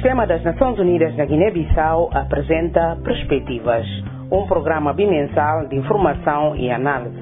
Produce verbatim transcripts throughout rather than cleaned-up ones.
Sistema das Nações Unidas na Guiné-Bissau apresenta Perspectivas, um programa bimensal de informação e análise.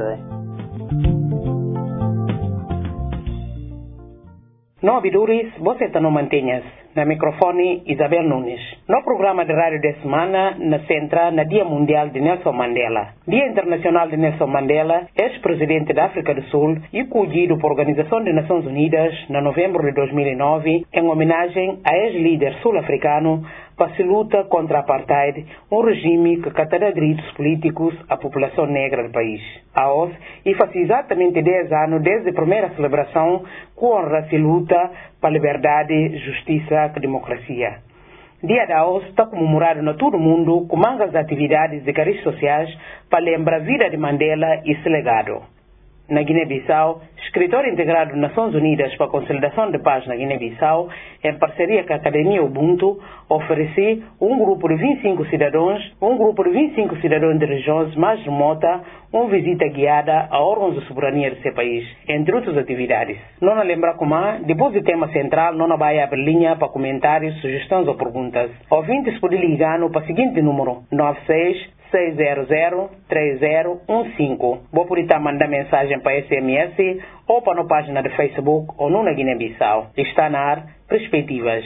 No Abiduris, você está no Mantenhas. Na microfone, Isabel Nunes. No programa de rádio da semana, na centra, na Dia Mundial de Nelson Mandela. Dia Internacional de Nelson Mandela, ex-presidente da África do Sul e acolhido por Organização das Nações Unidas na novembro de dois mil e nove, em homenagem a ex-líder sul-africano para se luta contra a apartheid, um regime que catará gritos políticos à população negra do país. A O S, e faz exatamente dez anos desde a primeira celebração que honra-se luta para a liberdade, justiça e democracia. Dia da O S está comemorado em todo o mundo com mangas atividades de cariz sociais para lembrar a vida de Mandela e seu legado. Na Guiné-Bissau, escritor integrado das Nações Unidas para a Consolidação de Paz na Guiné-Bissau, em parceria com a Academia Ubuntu, oferece um grupo de vinte e cinco cidadãos, um grupo de vinte e cinco cidadãos de regiões mais remotas, uma visita guiada a órgãos de soberania de seu país, entre outras atividades. Não lembra como, depois do tema central, não vai abrir linha para comentários, sugestões ou perguntas. Ouvintes podem ligar no para o seguinte número, nove seis seis zero zero três zero um cinco. Vou poder mandar mensagem para S M S ou para a página de Facebook ou no na Guiné-Bissau. Está na ar Perspectivas.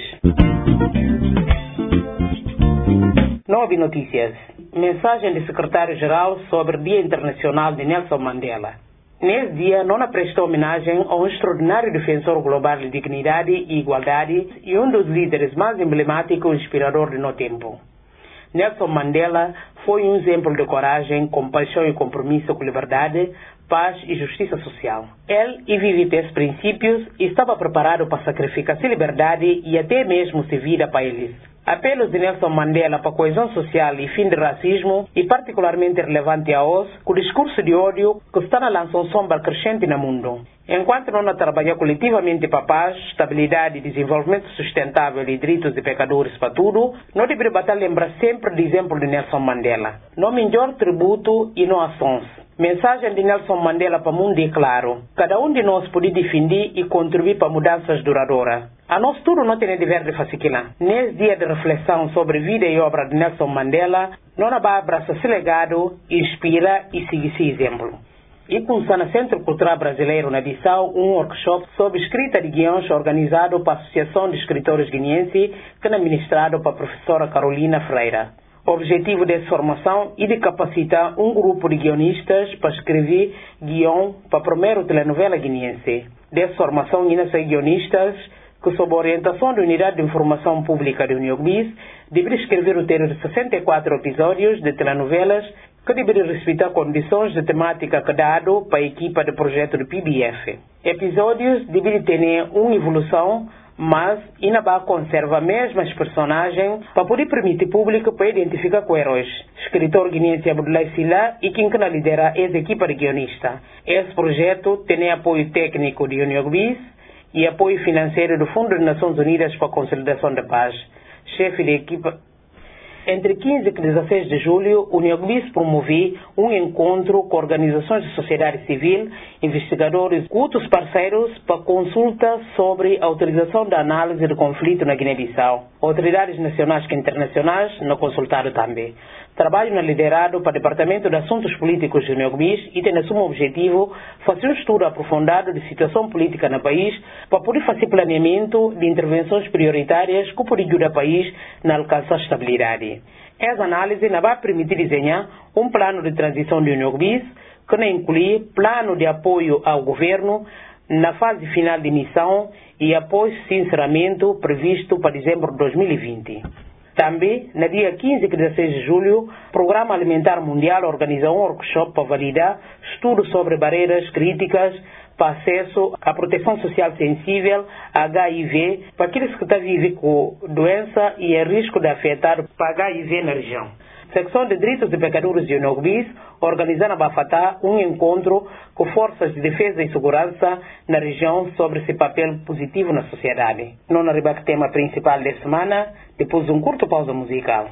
Nove notícias. Mensagem do secretário-geral sobre o Dia Internacional de Nelson Mandela. Nesse dia, Nona prestou homenagem a um extraordinário defensor global de dignidade e igualdade e um dos líderes mais emblemáticos e inspiradores de nosso tempo. Nelson Mandela foi um exemplo de coragem, compaixão e compromisso com liberdade, paz e justiça social. Ele vivia esses princípios e estava preparado para sacrificar sua liberdade e até mesmo sua vida para eles. Apelos de Nelson Mandela para a coesão social e fim do racismo e particularmente relevante a hoje, com o discurso de ódio que está na lançando sombra crescente no mundo. Enquanto não trabalhar coletivamente para a paz, estabilidade, desenvolvimento sustentável e direitos de pecadores para tudo, não deveria lembrar sempre do exemplo de Nelson Mandela. No melhor tributo e no ações. Mensagem de Nelson Mandela para o mundo é claro. Cada um de nós pode defender e contribuir para mudanças duradouras. A nós tudo não tem dever de fazer aquilo. Nesse dia de reflexão sobre a vida e obra de Nelson Mandela, não vai abraçar esse legado, inspira e seguir esse exemplo. E com o Centro Cultural Brasileiro na Bissau, um workshop sobre escrita de guiões organizado para a Associação de Escritores Guineenses, que é ministrado para a professora Carolina Freira. O objetivo dessa formação é de capacitar um grupo de guionistas para escrever guião para a primeira telenovela guineense. Dessa formação, ainda são guionistas que, sob a orientação da Unidade de Informação Pública da Uniogbis, deveriam escrever o roteiro de sessenta e quatro episódios de telenovelas que deveriam respeitar condições de temática que dado para a equipa de projeto do P B F. Episódios deveriam ter uma evolução, mas ainda vai conservar mesmas personagens para poder permitir público para identificar com heróis. Escritor guineense Abdoulaye Sylla e quem lidera essa equipa de guionista. Esse projeto tem apoio técnico de Uniogbis e apoio financeiro do Fundo das Nações Unidas para a Consolidação da Paz. Chefe de equipa. Entre quinze e dezesseis de julho, o Uniogbis promoveu um encontro com organizações de sociedade civil, investigadores e outros parceiros para consulta sobre a utilização da análise do conflito na Guiné-Bissau. Autoridades nacionais e internacionais não consultaram também. Trabalho liderado para o Departamento de Assuntos Políticos do Uniogbis e tem como objetivo fazer um estudo aprofundado de situação política no país para poder fazer planeamento de intervenções prioritárias que podem ajudar o país a alcançar estabilidade. Essa análise não vai permitir desenhar um plano de transição do Uniogbis que não inclui plano de apoio ao governo na fase final de missão e após sinceramento previsto para dezembro de dois mil e vinte. Também, no dia quinze e dezesseis de julho, o Programa Alimentar Mundial organiza um workshop para validar estudos sobre barreiras críticas para acesso à proteção social sensível, H I V, para aqueles que estão vivendo com doença e em risco de afetar para H I V na região. Secção de Direitos de Pecadores de Uniogbis organiza na Bafatá um encontro com forças de defesa e segurança na região sobre esse papel positivo na sociedade. Não arriba o tema principal da semana, depois de um curto pausa musical.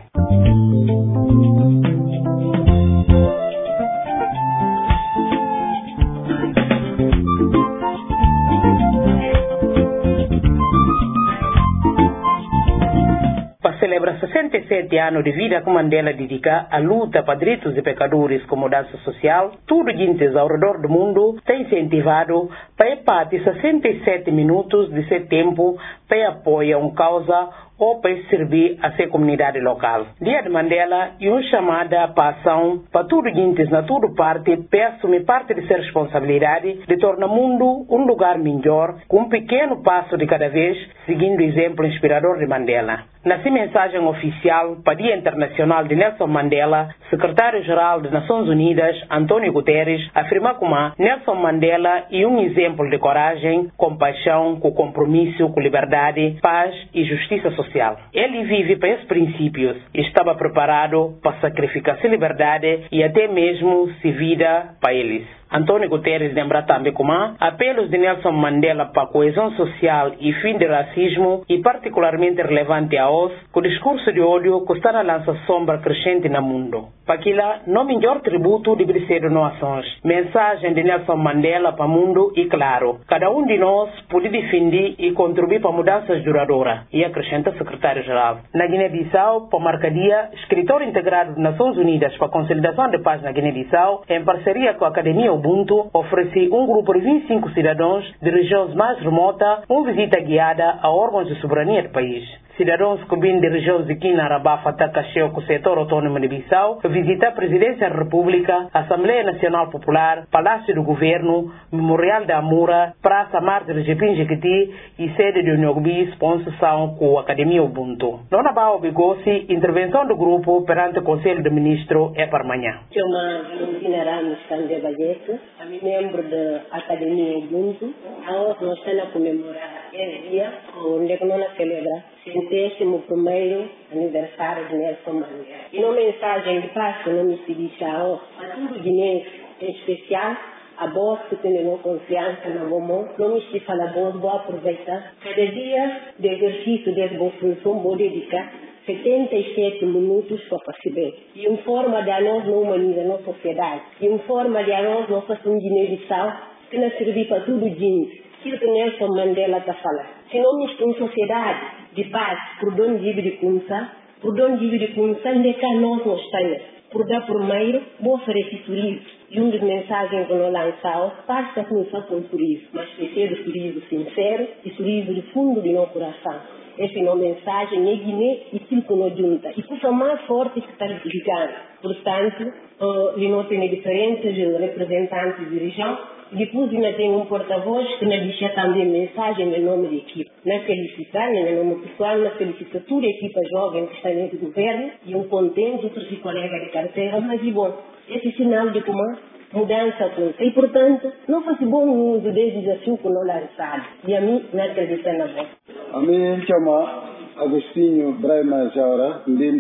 sete anos de vida que Mandela dedica à luta para direitos de pecadores com mudança social, tudo gente ao redor do mundo tem incentivado para parte sessenta e sete minutos de seu tempo para apoiar uma causa ou para servir a sua comunidade local. Dia de Mandela e uma chamada para ação para tudo gente na toda parte para assumir parte de sua responsabilidade de tornar o mundo um lugar melhor com um pequeno passo de cada vez, seguindo o exemplo inspirador de Mandela. Na sua mensagem oficial para o Dia Internacional de Nelson Mandela, secretário-geral das Nações Unidas, António Guterres, afirma que Nelson Mandela é um exemplo de coragem, compaixão, com compromisso com liberdade, paz e justiça social. Ele vive para esses princípios e estava preparado para sacrificar sua liberdade e até mesmo sua vida para eles. Antônio Guterres lembra também como apelos de Nelson Mandela para a coesão social e fim do racismo e particularmente relevante a nós, que o discurso de ódio que está na lança sombra crescente no mundo. Para aquilo, no melhor tributo deve ser doações. Mensagem de Nelson Mandela para o mundo e claro, cada um de nós pode defender e contribuir para mudanças duradouras, e acrescenta o secretário-geral. Na Guiné-Bissau, para marcar dia, escritor integrado das Nações Unidas para a Consolidação de Paz na Guiné-Bissau, em parceria com a Academia Ubuntu, oferece um grupo de vinte e cinco cidadãos de regiões mais remotas uma visita guiada a órgãos de soberania do país. Cidadãos que vêm de regiões de Quina, Rabafa, Takasheu, com o setor autônomo de Bissau, visitam a Presidência da República, a Assembleia Nacional Popular, Palácio do Governo, Memorial da Amura, Praça Marte de Jepim Jequiti e sede de Unhogbi, sponsorização com a Academia Ubuntu. Dona Bao Bigossi, intervenção do grupo perante o Conselho de Ministros é para amanhã. Eu sou Valentina Ramos Candé Valleto, membro da Academia Ubuntu. Nós estamos a comemorar esse dia, onde nós celebramos o centésimo primeiro aniversário de Nelson Mandela. E uma mensagem de paz que não me se diz a todo o guinense, em especial, a voz que tem confiança na mamãe, não me se fala voz, vou aproveitar. Cada dia de exercício dessa boa função, vou dedicar setenta e sete minutos para perceber. E uma forma de a nós não humanizar a nossa sociedade. E uma forma de a nós não fazer um Guiné-Bissau que não serve para tudo gente. Aquilo que Nelson Mandela está falando. Se não nós temos sociedade de paz, por onde vive de conversar, por onde vive de conversar, onde é que nós não estamos. Por dar primeiro, vou oferecer turismo. E uma das mensagens que nós lançamos, basta começar com turismo, mas precisa de turismo sincero e turismo de fundo de nosso coração. Essa é uma mensagem é Guiné e aquilo que nos junta. E coisa mais forte que está ligando. Portanto, uh, nós temos diferentes representantes de região. Depois ainda tem um porta-voz que nos deixa também mensagem em nome da equipe. Na felicitar, em nome pessoal, na felicita toda a equipa jovem que está dentro do governo e um contente, outros colegas de carteira, mas é bom. Esse é sinal de como mudança acontece. E, portanto, não faz bom uso desse desafio que não lançado. E a mim, não acredita na voz. A mim me chama Agostinho Braima Jaura,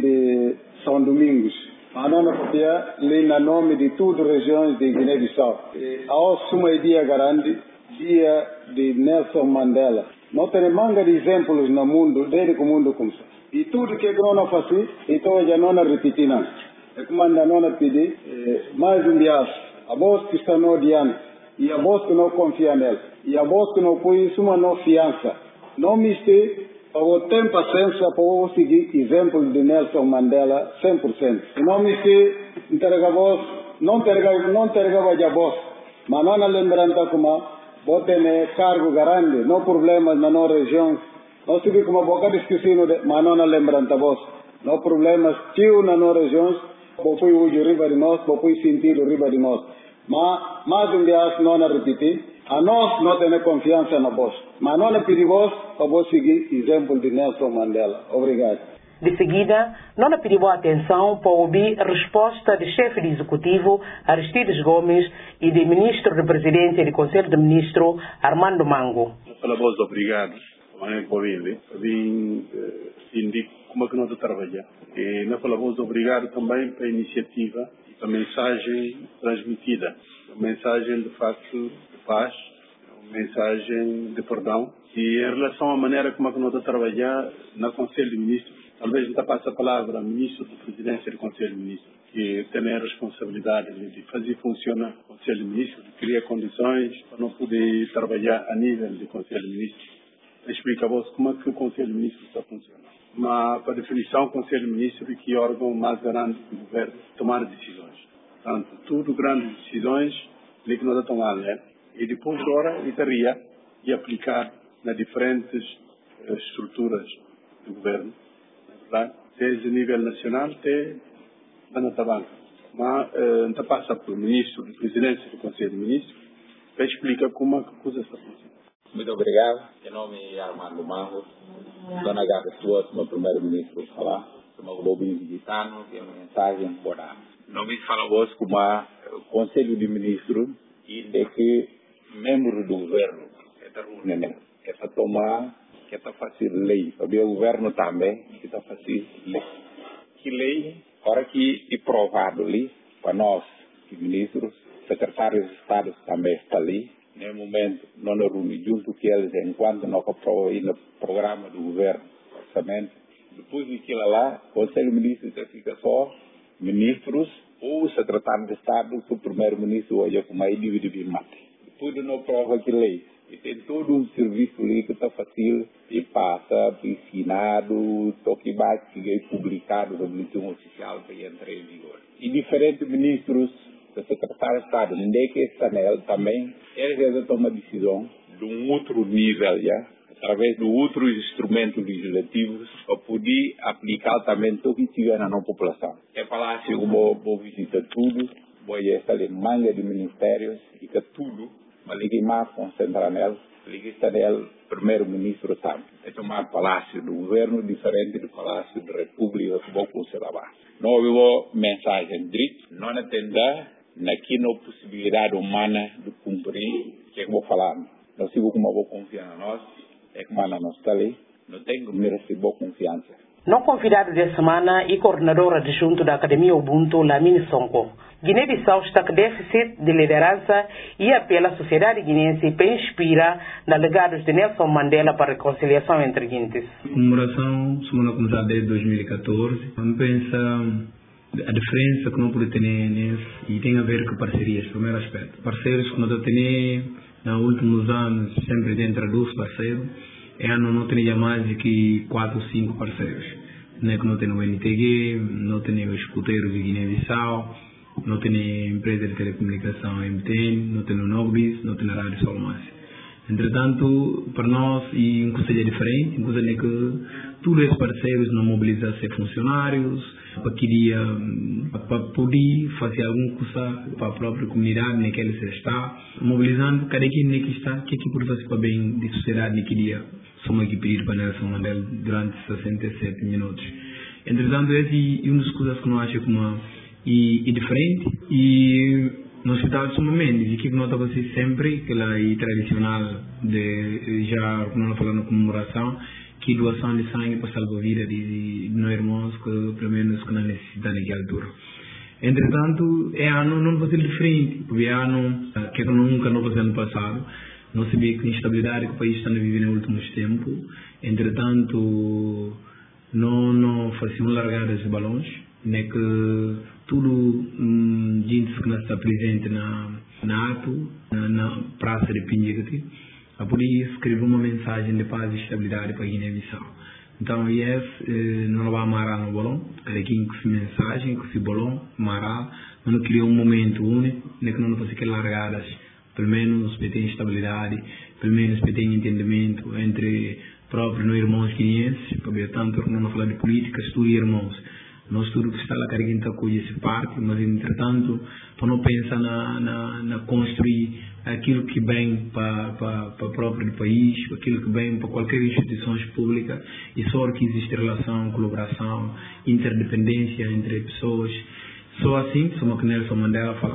de São Domingos. A nona copia lê na nome de todas as regiões de Guiné-Bissau. Ao suma dia grande, dia de Nelson Mandela. Não tem manga de exemplos no mundo, desde que o mundo começou. E tudo que não fazia, então já não repetir não. É como anda não pedir, mais um dia, a voz que está no diante, e a voz que não confia nela, e a voz que não põe uma não fiança. Não miste, eu tenho paciência para seguir exemplo de Nelson Mandela cem por cento. E não miste, entrega a voz, não entrega, não entrega a voz, mas não lembrança como, bote cargo grande, não problemas na nossa região, não se vê como boca discussão, mas não lembrança a voz, não problemas tio na nossa região, vou pôr o riba de nós, vou pôr sentido riba de nós. Mas, mais um dia, não repetir. A nós não temos confiança na voz, mas não pedimos para você seguir o exemplo de Nelson Mandela. Obrigado. De seguida, não pedimos atenção para ouvir a resposta do chefe de executivo Aristides Gomes e do ministro da Presidência do Conselho de Ministros Armando Mango. Pela voz, obrigado. Amanhã por vir, vim indicar como é que nós trabalhamos. E na pela voz, obrigado também pela iniciativa e pela mensagem transmitida. A mensagem de facto paz, uma mensagem de perdão. E em relação à maneira como é que nós estamos a trabalhar no Conselho de Ministros, talvez não passe a palavra ao Ministro da Presidência do Conselho de Ministros, que tem a responsabilidade de fazer funcionar o Conselho de Ministros, de criar condições para não poder trabalhar a nível do Conselho de Ministros. explica-vos como é que o Conselho de Ministros está funcionando. Mas, para definição, o Conselho de Ministros é que é o órgão mais grande do governo tomar decisões. Portanto, tudo grandes decisões, ele que nós estamos a ler. E depois, agora, ele estaria e aplicar nas diferentes uh, estruturas do governo, verdade? Desde o nível nacional até a nossa banca. Mas, uh, então passa pelo ministro de presidência do Conselho de Ministros para explicar como a coisa está funcionando. Muito obrigado. Meu nome é Armando Mango. Dona Gata Suas, meu primeiro-ministro, falar. Sou meu visitano, que é uma mensagem para não me fala vos como o Conselho de Ministros e de que membros do governo está reunindo, que está tomar, que está fazendo lei. Para o governo também, que está fazendo lei. Que lei, agora que é provado ali, para nós, que ministros, secretários de Estado também está ali. No momento, não nos reunimos junto com eles enquanto não aprovamos o programa do governo, orçamento. Depois daquilo lá, o Conselho de Ministros fica só ministros ou secretário de Estado, que o primeiro-ministro hoje como aí divide mate. Depois de não aprovar aquela lei, e tem todo um serviço ali que está fácil e passa, ensinado, toque bate, que é publicado no boletim oficial para entrar em vigor. E diferentes ministros, o secretário de Estado, onde que está nele também, eles já tomam decisão de um outro nível já, através de outros instrumentos legislativos, para poder aplicar também tudo que tiver na nossa população. É falar que eu vou, vou visitar tudo, vou estar em manga de ministérios, e que tudo, mas ligue mais concentrar nele, ligue está nele, primeiro-ministro também. É tomar palácio do governo diferente do palácio da República que vou considerar. Não houve mensagem direita, não atender naquela possibilidade humana de cumprir o que eu vou falar. Não sei como eu vou confiar na nós, é que mana não está ali, não tenho merecido boa confiança. Não convidado de semana e coordenadora adjunto da Academia Ubuntu, Lamine Sonko. Guiné-Bissau está com déficit de liderança e apela à sociedade guinense para inspirar nos legados de Nelson Mandela para a reconciliação entre guinenses. Comemoração, semana começada desde dois mil e catorze. Vamos pensar a diferença que não pode ter nesse e tem a ver com parcerias, primeiro aspecto. Parceiros que nós temos nos últimos anos, sempre dentro dos parceiros, é ano não tem mais de que quatro ou cinco parceiros. Não é que não tem o N T G, não tem os escuteiros de Guiné-Bissau, não tem a empresa de telecomunicação M T N, não tem o Nogbis, não tem a Rádio Solomância. Entretanto, para nós, e um conselho é diferente, um conselho é que todos esses parceiros não mobilizam ser funcionários, para queria, para poder fazer alguma coisa para a própria comunidade na que ele está, mobilizando cada quem que está, que é que pode fazer para bem da sociedade naquele dia. Somos aqui pedir para Nelson Mandela durante sessenta e sete minutos. Entretanto, esse é uma das coisas que nós achamos como e, e diferente e no hospital de sumamente, e que nós estamos sempre, que lá é tradicional, de, já como nós falamos comemoração, que doação de sangue para salvar a vida de, de nós irmãos que pelo menos que não necessitam naquela altura. Entretanto, é ano não vai ser diferente, porque é ano que nunca não vai ser no passado, não sabia que a instabilidade que o país está a viver nos últimos tempos, entretanto, não, não fazemos largadas de balões, nem que tudo hum, gente que está presente na, na ato, na, na praça de Pinhegati, a poder escrever uma mensagem de paz e estabilidade para a Guiné-Bissau. Então, yes, eh, não vai amarrar no balão, cada quem que se mensagem, que se balão, amarrar, mas não criou um momento único, nem que não fazer que largadas, pelo menos para ter estabilidade, pelo menos para ter entendimento entre próprios no irmãos guineenses, para ver tanto que não falar de políticas, tudo irmãos. Nós tudo que está lá, cada quem está com esse parte, mas entretanto, para não pensar na, na, na construir aquilo que vem para, para, para o próprio país, aquilo que vem para qualquer instituição pública, e só que existe relação, colaboração, interdependência entre pessoas. Só assim, como que Nelson Mandela fala,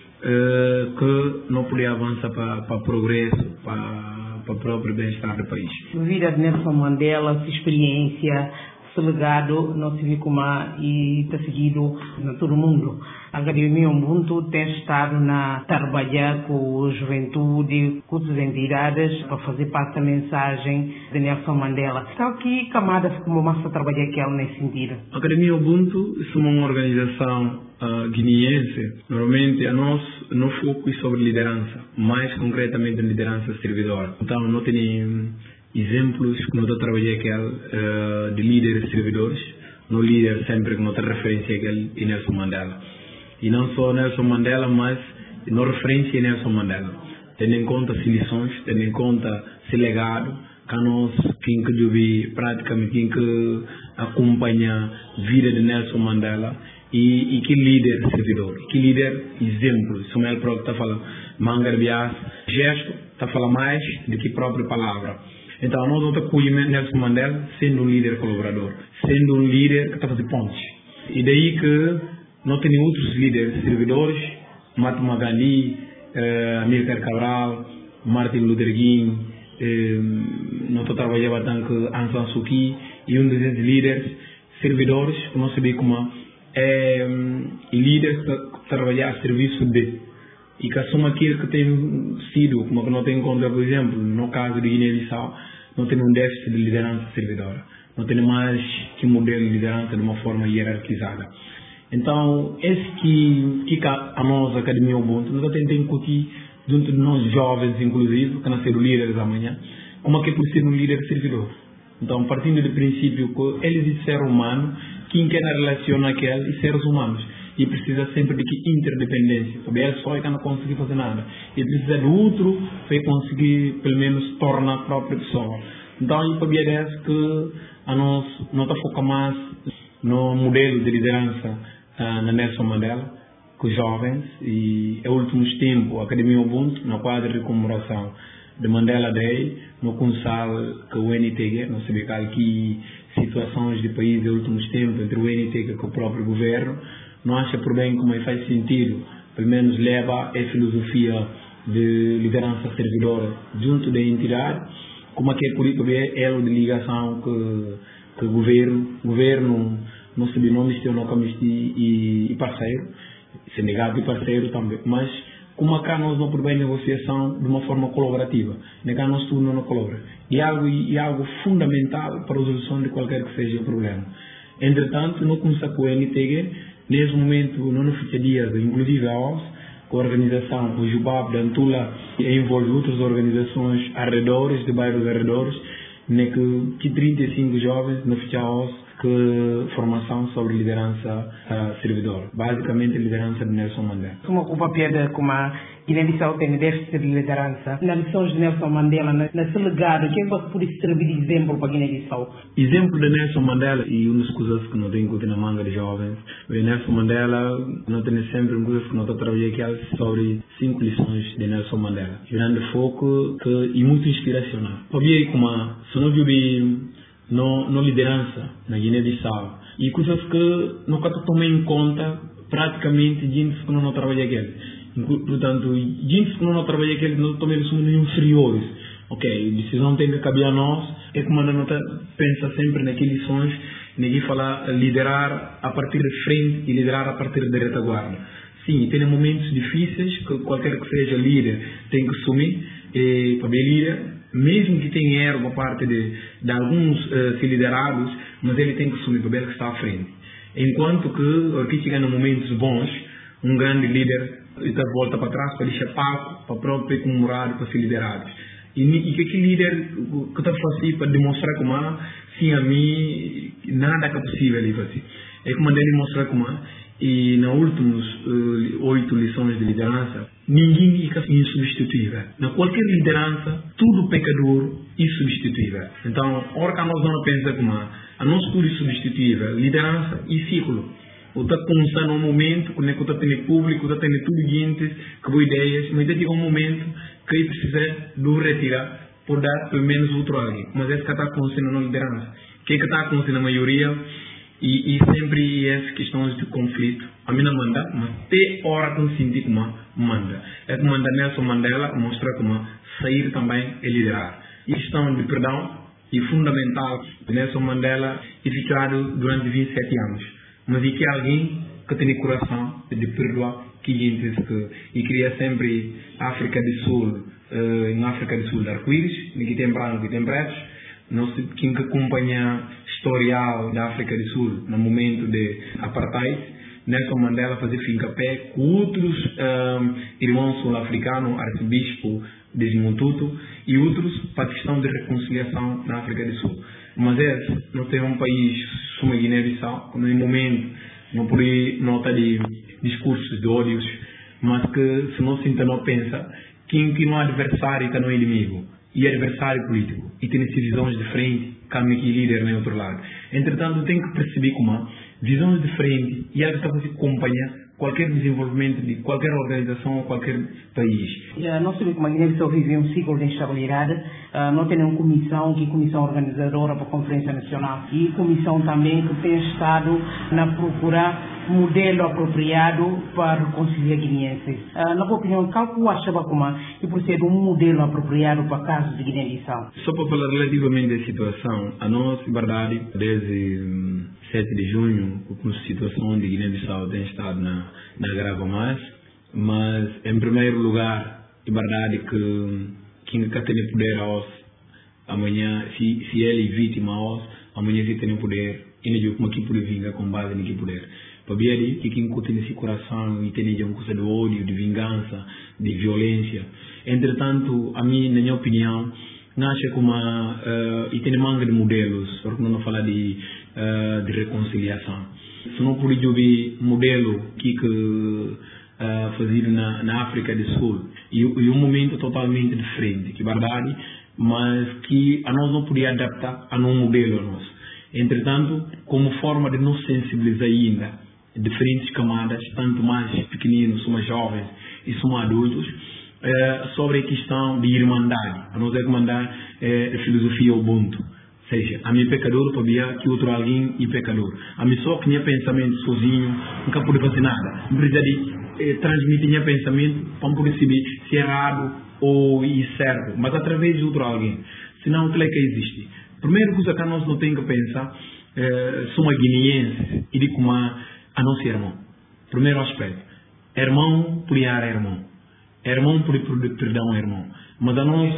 uh, que não podia avançar para, para o progresso, para, para o próprio bem-estar do país. A vida de Nelson Mandela, sua experiência, seu legado, não se vê como e está seguido em todo o mundo. A Academia Ubuntu tem estado a trabalhar com a juventude, com as entidades, para fazer parte da mensagem de Nelson Mandela. Então, que camadas como massa trabalhar que ela nesse sentido? A Academia Ubuntu é uma organização uh, guineense. Normalmente, a nós não foco sobre liderança, mais concretamente liderança servidora. Então, não tem exemplos que nós trabalhamos aquele uh, de líderes servidores, no líder sempre que nós referência aquele e Nelson Mandela. E não só Nelson Mandela, mas não referência Nelson Mandela. Tendo em conta as lições, tendo em conta esse legado, que nós, quem que deve praticamente, quem que acompanha a vida de Nelson Mandela, e, e que líder servidor, que líder exemplo. Samuel próprio está falando, Mangar Bias, gesto, está falando mais do que própria palavra. Então, nós não acolhemos Nelson Mandela sendo um líder colaborador, sendo um líder que está fazendo pontes. E daí que não tem outros líderes servidores, Mahatma Gandhi, eh, Amílcar Cabral, Martin Luther King, eh, nós trabalhamos bastante com Aung San Suu Kyi, e um desses líderes servidores, que nós sabemos como é líderes que trabalham a serviço de. E que assuma aquilo que tem sido, como que não tem em conta, por exemplo, no caso de Guiné-Bissau, não tem um déficit de liderança servidora. Não tem mais que um modelo de liderança de uma forma hierarquizada. Então, esse que, que a nós, a Academia Ubuntu, nós tentamos incutir junto de nós jovens, inclusive, que nasceram líderes amanhã, como é que é por ser um líder servidor. Então, partindo do princípio que eles de ser humano, quem quer relacionar aquele e seres humanos. E precisa sempre de que interdependência. Sabe? Ele só não conseguir fazer nada. E precisa do outro para conseguir, pelo menos, tornar a própria pessoa. Então, eu para ver que a nós não está focando mais no modelo de liderança uh, na Nelson Mandela, com os jovens. E, em últimos tempos, a Academia Ubuntu, no quadro de comemoração de Mandela Day, no Consal com o N T G, não sabia que aqui situações de país em últimos tempos entre o N T G e o próprio governo. Não acha por bem como faz sentido, pelo menos leva a filosofia de liderança servidora junto da entidade, como é que é por isso é elo de ligação que, que o governo, governo não sabe nome, se não e, e parceiro, se negado e parceiro também, mas como cá nós não por bem negociação de uma forma colaborativa, negar nós tudo não colabora. E algo, e algo fundamental para a resolução de qualquer que seja o problema. Entretanto, não começa com o N T G. Nesse momento, não fica dias, inclusive a O S, com a organização, o Jubab da Antula, envolve outras organizações arredores, de bairros arredores, né, que, que trinta e cinco jovens não fica a O S, que formação sobre liderança uh, servidora. Basicamente, liderança de Nelson Mandela. Uma ocupa piada como a Guiné-Bissau tem déficit de liderança. Na lição de Nelson Mandela, na, nesse legado, quem você pode servir de exemplo para Guiné-Bissau? Exemplo de Nelson Mandela, e uma das coisas que não tem que na manga de jovens, o Nelson Mandela não tem sempre uma coisa que não está trabalhando sobre cinco lições de Nelson Mandela. Grande foco que, e muito inspiracional. Para ver como, se não viu No, no liderança na Guiné-Bissau e coisas que nunca tomei em conta praticamente gente que não trabalha aquele. Portanto, gente que não trabalha aquele não tomei eles como inferiores. Ok, a decisão tem que caber a nós. É como a nota pensa sempre naqueles lições, ninguém fala liderar a partir de frente e liderar a partir da retaguarda. Sim, tem momentos difíceis que qualquer que seja líder tem que assumir e, para ser líder, mesmo que tenha erro por parte de, de alguns uh, liderados, mas ele tem que assumir o papel que está à frente. Enquanto que, aqui chegando momentos bons, um grande líder está volta para trás para deixar palco, para próprio comemorar, para ser liderado. E, e que aquele líder que está fazendo para demonstrar como há, sim, a mim, nada que é possível ali fazer. É como ele mostrar como há, e nas últimas uh, oito lições de liderança, ninguém é insubstituível. Na qualquer liderança, tudo pecador é insubstituível. Então, hora que nós não pensamos como há, a nossa tudo é substituível, liderança e ciclo. Ou está começando um momento, quando está tendo público, está tendo tudo gente, que boas ideias, mas chega um momento que ele precisa do retirar por dar pelo menos outro alguém. Mas é isso que está acontecendo na liderança. O que é que está acontecendo na maioria? E, e sempre essas questões de conflito. A mim não manda, mas tem hora que eu senti como manda. É como manda Nelson Mandela mostrar como sair também e liderar. E questão de perdão é fundamental. Nelson Mandela é ficado durante vinte e sete anos. Mas e que alguém que tem coração de perdoar que gente que e cria sempre África do Sul, uh, em África do Sul de arco-íris, que tem branco, que tem pretos. Não sei quem que acompanha historial da África do Sul no momento de apartheid, Nelson Mandela fazia fincapé com outros um, irmãos sul-africanos, arcebispo Desmond Tutu, e outros para a questão de reconciliação na África do Sul. Mas esse não tem um país, como a Guiné-Bissau, que no momento não pode nota de discursos de ódios, mas que se não sinta, não pensa, quem que não é adversário, que não é inimigo, e é adversário político, e tem visões diferentes, como que líder no outro lado. Entretanto, tem que perceber como visões diferentes e ela está conseguindo acompanhar qualquer desenvolvimento de qualquer organização ou qualquer país. Já não sabemos como a Guiné-Bissau vive um ciclo de instabilidade. Uh, não tem nenhuma comissão, que é comissão organizadora para a Conferência Nacional, e comissão também que tem estado na procura modelo apropriado para reconciliar guineenses. Uh, na sua opinião, qual que acha como que procede um modelo apropriado para casos de Guiné-Bissau? Só para falar relativamente da situação, a nossa verdade, desde hum, sete de junho, a situação de Guiné-Bissau tem estado na, na grava mais, mas em primeiro lugar, é verdade que quem não tem poder aos, amanhã, se, se ele é vítima aos, amanhã se tem poder, e não como que pode vingar com base no que poder. Para ver que quem tem esse coração e tem uma coisa de ódio, de vingança, de violência. Entretanto, a mim, na minha opinião, não acho como uh, e tem manga de modelos, porque não fala de, uh, de reconciliação. Se não por ver modelo que que uh, fazido na, na África do Sul e, e um momento totalmente diferente, que é verdade, mas que a nós não podia adaptar a um modelo a nós. Entretanto, como forma de nos sensibilizar ainda diferentes camadas, tanto mais pequeninos, mais jovens e mais adultos, eh, sobre a questão de irmandade. A nós é comandar eh, a filosofia Ubuntu. Ou seja, a minha pecador sabia que outro alguém é pecador. A minha só que tinha pensamento sozinho, nunca pude fazer nada. Não precisa de eh, transmitir meu pensamento para poder saber se é errado ou é certo, mas através de outro alguém. Senão, o que é que existe? Primeira coisa que nós não temos que pensar, eh, somos guineenses e de como a nosso irmão. Primeiro aspecto. Irmão por ir irmão. Irmão por perdão irmão. Mas a nós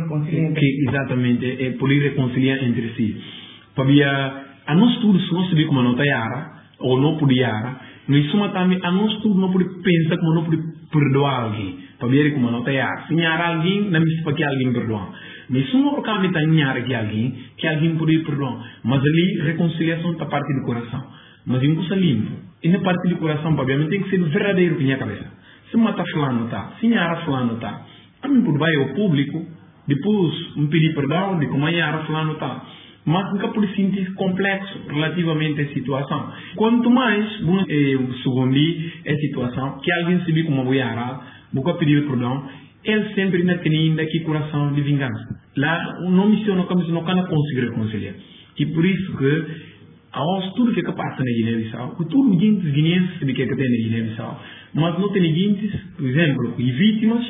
que exatamente é por reconciliar entre si. Para a nós tudo se não saber como não está yara ou não podia yara, mas suma também a nós tudo não pode pensar como não pode perdoar alguém. Para ver como não está yara. Se yara alguém, não me para que alguém perdoar. Mas se não por está yara que alguém, que alguém pode perdoar. Mas ali reconciliação está parte do coração. Mas em coisa limpo. E na parte do coração, obviamente, tem que ser verdadeiro na minha cabeça. Se mata fulano está, se nhara fulano está, a mim por vai ao público, depois me pedir perdão de como a nhara fulano está. Mas nunca por sentir complexo relativamente à situação. Quanto mais, bom, é, segundo a situação, que alguém se vê como uma boiara, nunca pedir perdão, ele sempre ainda tem ainda aqui coração de vingança. Lá, não menciona como se não conseguir reconciliar. E por isso que aos tudo que é capaz na Guiné-Bissau, que tudo guintes guineenses de que é que tem na Guiné-Bissau, mas não tem guintes, por exemplo, e vítimas,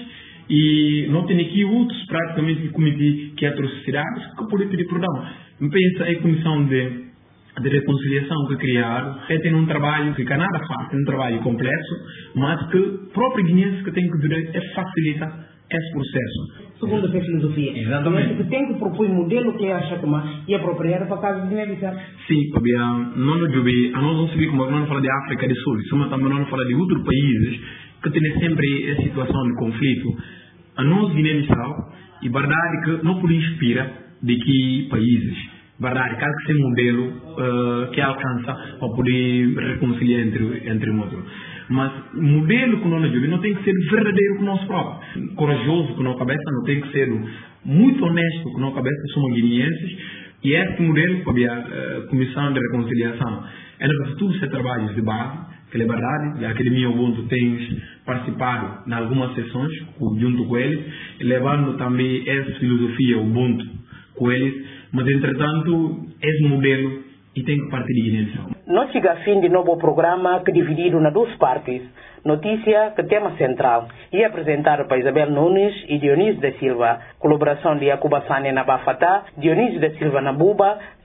e não tem aqui outros praticamente que cometem que atrocidades que podem pedir perdão. Me pensa a comissão de, de reconciliação que criaram, é ter um trabalho que nada fácil, um trabalho complexo, mas que o próprio guineense que tem que ver é facilitar esse processo. Segundo a filosofia. Exatamente. Que tem que propor um modelo que acha que é apropriado para casos de Guiné-Bissau. Sim, porque não nos jube, a nós não sabemos como não fala de África do Sul, mas também não fala de outros países que têm sempre essa situação de conflito. A nós Guiné-Bissau, e verdade que não pode inspirar de que países, verdade que há que ser um modelo uh, que alcança para poder reconciliar entre entre outros. Mas o modelo que nós vivemos não tem que ser verdadeiro com nós próprios. Corajoso com nossa cabeça, não tem que ser muito honesto com nossa cabeça, somos guineenses. E esse modelo, para a uh, Comissão de Reconciliação, é para todos esses trabalhos de base, que é verdade, e a Academia Ubuntu tem participado em algumas sessões junto com eles, levando também essa filosofia Ubuntu com eles, mas entretanto, esse modelo e tem que partir de Guiné-Bissau. Nós chega a fim de novo programa que é dividido na duas partes. Notícia que tema central e apresentado por Isabel Nunes e Dionísio da Silva. Colaboração de Yacuba Sane na Bafatá, Dionísio da Silva na Buba,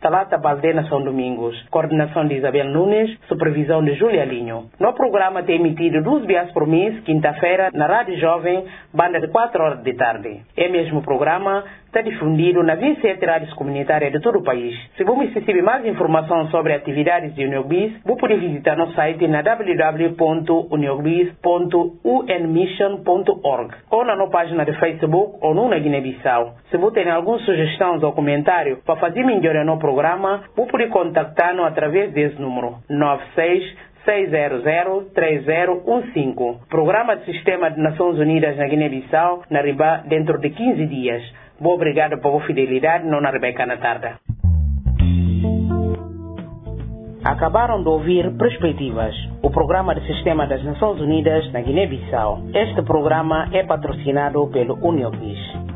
Salata Baldena São Domingos, coordenação de Isabel Nunes, supervisão de Júlia Linho. No programa tem emitido duas vezes por mês, quinta-feira, na Rádio Jovem, banda de quatro horas de tarde. É mesmo programa está difundido na vinte e sete rádios comunitárias de todo o país. Se você receber mais informação sobre atividades de Uniogbis, você pode visitar nosso site na w w w ponto uniogbis ponto u n mission ponto org ou na nossa página de Facebook ou no na Guiné-Bissau. Se você tem alguma sugestão ou comentário para fazer melhor no programa, você pode contactar-nos através desse número nove seis seis zero zero três zero um cinco. Programa do Sistema de Nações Unidas na Guiné-Bissau, na Riba, dentro de quinze dias. Boa obrigado por sua fidelidade, Nona Rebeca na tarde. Acabaram de ouvir Perspectivas, o programa do Sistema das Nações Unidas na Guiné-Bissau. Este programa é patrocinado pelo Uniogbis.